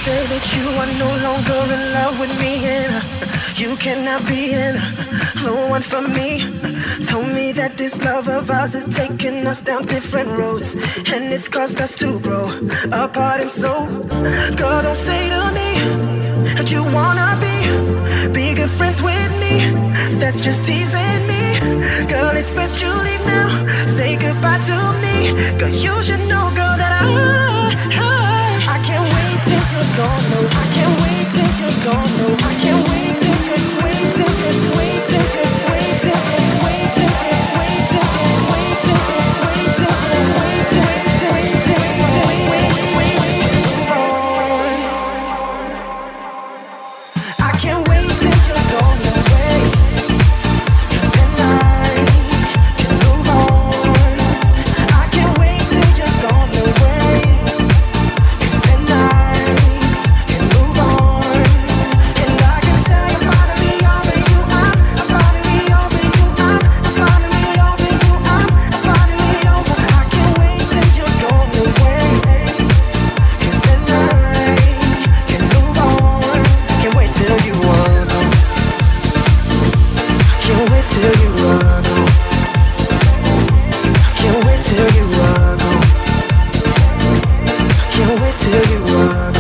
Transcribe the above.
say that you are no longer in love with me, and you cannot be in the one for me. Told me that this love of ours is taking us down different roads, and it's caused us to grow apart. And so, girl, don't say to me that you wanna be good friends with me. That's just teasing me. Girl, it's best you leave now. Say goodbye to me. Girl, you should know, girl, that I can't wait till you're gone. No, I can't wait till you're gone. No, I can't wait till you're wait till you're wait till you're wait till you're wait till you're wait till you're wait till you're wait till you're wait till I can't wait till you're gone away. 'Cause then I can move on. I can't wait till you're gone away. 'Cause then I can move on. And I can say I'm finally over you. I'm finally over you. I'm finally over you. I'm finally over. I can't wait till you're gone away. 'Cause then I can move on. Can't wait till you are gone. Can't wait till you are gone. Can't wait till you are gone. Can't wait till you are gone.